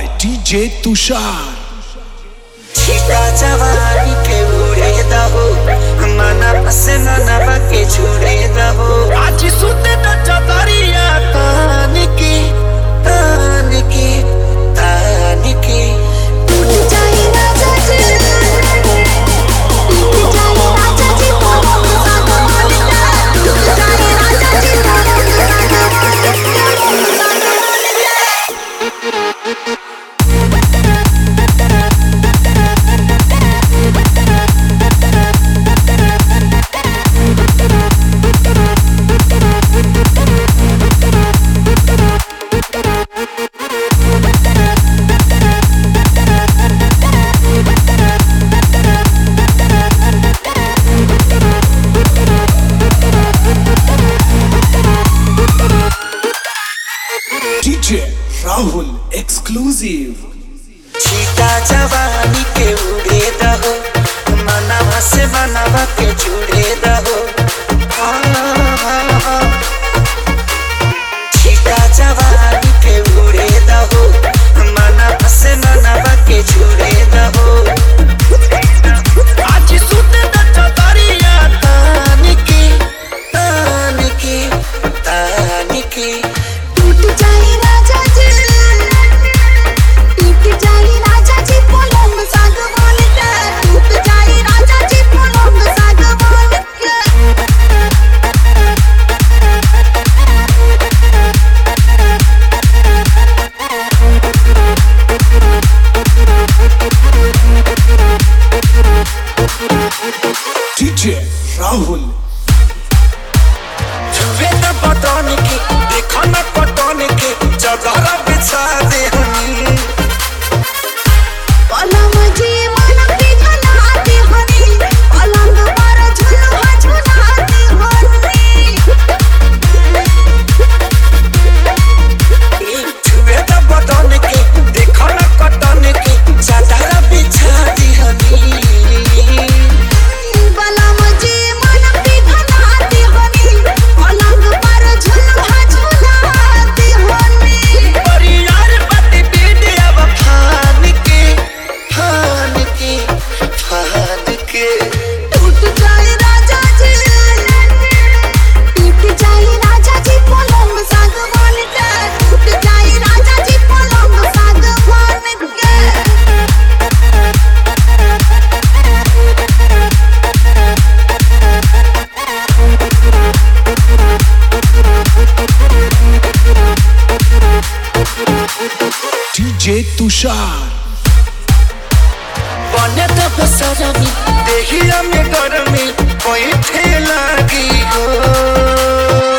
DJ तुषार। छिटा जवानी के उड़े दहो, मना पसे मना बाके छुड़े दहो। आज सुते न चतरिया तान की तान की तान की। टूट जाए राजा जी, टूट जाए राजा जी पलंग साग मालिका। टूट जाए राजा जी पलंग साग मालिका। DJ Rahul exclusive. छिटा जवानी के उड़े दहो, मना से मना बाके छुड़े दहो। छिटा जवानी के उड़े दहो, मना से मना बाके छुड़े दहो। आज सुते न चतरिया तान की तान की तान की। टूट जाए राजा जी, टूट जाए राजा जी पलंग साग मालिका। टूट जाए राजा जी पलंग साग मालिका। डीजे राहुल। छुए न बटन की, देखो न पटन की, जगह बिछा दे हनी। पलंग जी मन पिघलाते हनी, पलंग पर झुलुआ झुलाते हनी। छुए न बटन की, देखो न पटन की, जगह बिछा दे हनी। पलंग जी मन पिघलाते हनी, पलंग पर झुलुआ झुलाते हनी। परियार बाटे बेटे अब फान के फान के फान के। टूट जाए राजा जी, टूट जाए राजा जी पलंग साग मालिका। टूट जाए राजा जी पलंग साग मालिका। डीजे तुषार। बने तो बसरमी, देहिया में गरमी बैठे लगी हो।